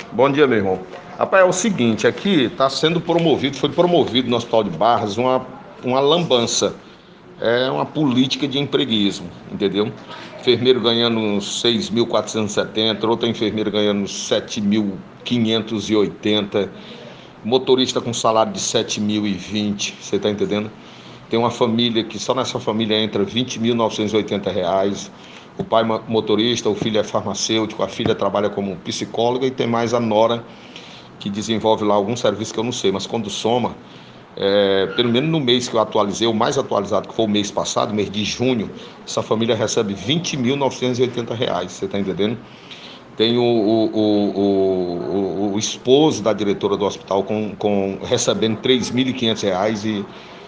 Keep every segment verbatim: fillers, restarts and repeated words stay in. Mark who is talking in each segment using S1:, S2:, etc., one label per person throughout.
S1: Bom dia, meu irmão. Rapaz, é o seguinte, aqui está sendo promovido, foi promovido no Hospital de Barras uma, uma lambança, é uma política de empreguismo, entendeu? Enfermeiro ganhando seis mil quatrocentos e setenta, outra enfermeira ganhando sete mil quinhentos e oitenta, motorista com salário de sete mil e vinte, você está entendendo? Tem uma família que só nessa família entra vinte mil novecentos e oitenta reais. O pai é motorista, o filho é farmacêutico, a filha trabalha como psicóloga e tem mais a nora que desenvolve lá algum serviço que eu não sei, mas quando soma, é, pelo menos no mês que eu atualizei, o mais atualizado que foi o mês passado, mês de junho, essa família recebe vinte mil novecentos e oitenta reais, você está entendendo? Tem o, o, o, o, o esposo da diretora do hospital com, com, recebendo três mil e quinhentos reais e,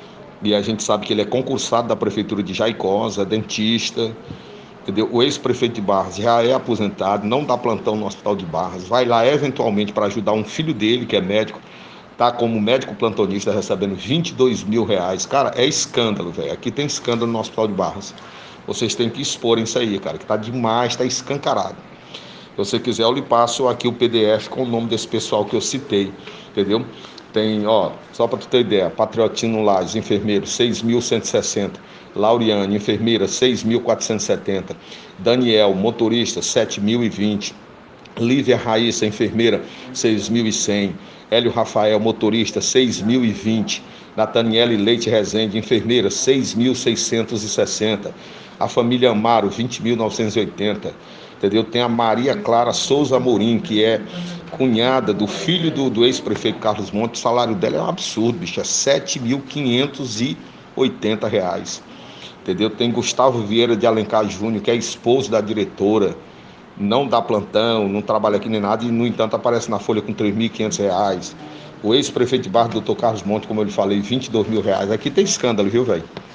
S1: e a gente sabe que ele é concursado da prefeitura de Jaicosa, dentista, entendeu? O ex-prefeito de Barras já é aposentado, não dá plantão no hospital de Barras, vai lá eventualmente para ajudar um filho dele, que é médico, tá como médico plantonista recebendo vinte e dois mil reais. Cara, é escândalo, velho. Aqui tem escândalo no hospital de Barras. Vocês têm que expor isso aí, cara, que tá demais, tá escancarado. Se você quiser, eu lhe passo aqui o P D F com o nome desse pessoal que eu citei, entendeu? Tem, ó, só para tu ter ideia, Patriotino Lages, enfermeiro, seis mil cento e sessenta. Lauriane, enfermeira, seis mil quatrocentos e setenta. Daniel, motorista, sete mil e vinte. Lívia Raíssa, enfermeira, seis mil e cem. Hélio Rafael, motorista, seis mil e vinte. Nathaniele Leite Rezende, enfermeira, seis mil seiscentos e sessenta. A família Amaro, vinte mil novecentos e oitenta. Entendeu? Tem a Maria Clara Souza Amorim, que é cunhada do filho do, do ex-prefeito Carlos Montes. O salário dela é um absurdo, bicho, é sete mil quinhentos e oitenta reais. Entendeu? Tem Gustavo Vieira de Alencar Júnior, que é esposo da diretora, não dá plantão, não trabalha aqui nem nada, e no entanto aparece na folha com três mil e quinhentos reais. O ex-prefeito de Barra, doutor Carlos Monte, como eu lhe falei, vinte e dois mil reais. Aqui tem escândalo, viu, velho?